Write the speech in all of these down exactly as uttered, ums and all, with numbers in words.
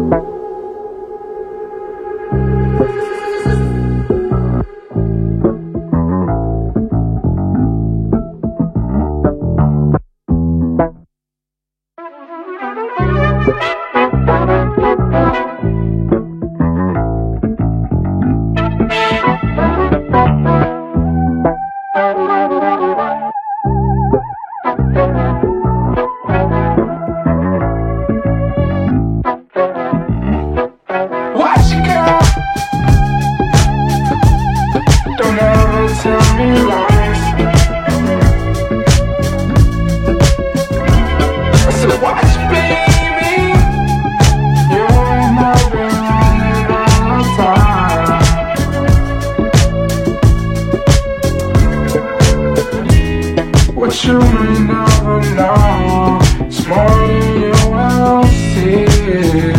What you may never know, it's more than you will see.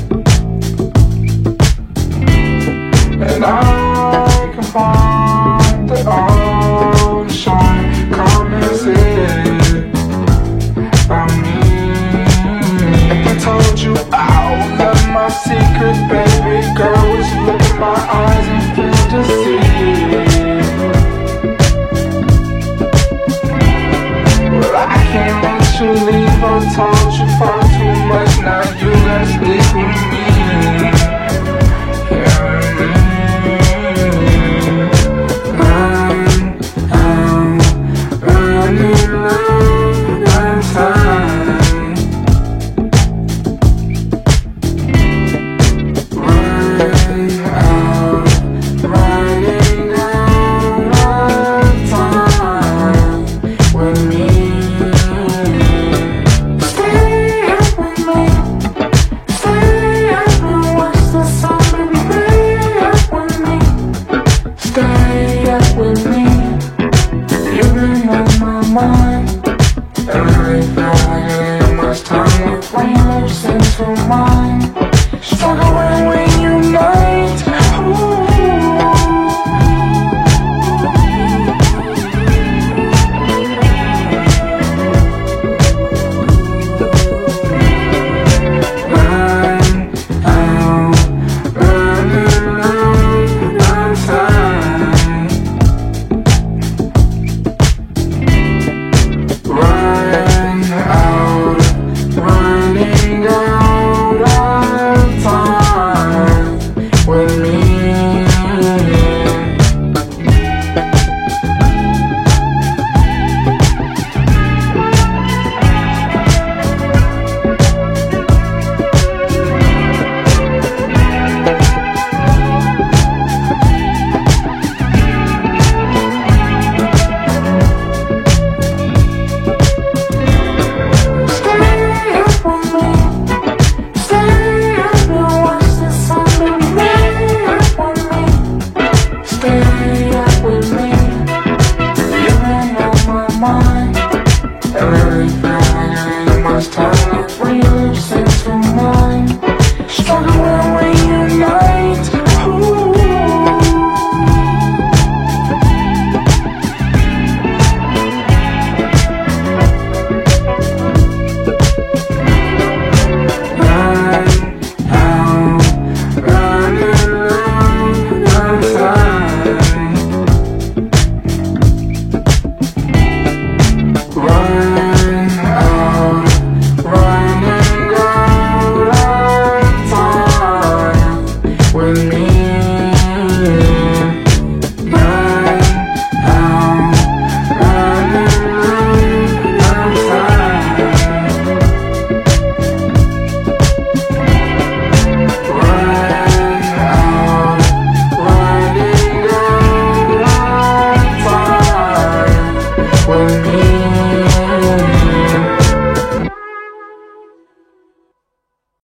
And I can find the ocean, come and see about me. If I told you I'll let my secret, baby girl, would you look in my eyes and feel deceived? Can't let you leave, I told you far too much. Now you gotta stick with me. Yeah, I'm, I'm running out of time. Running out, running out of time with me. Time when you listen to mine, struggle.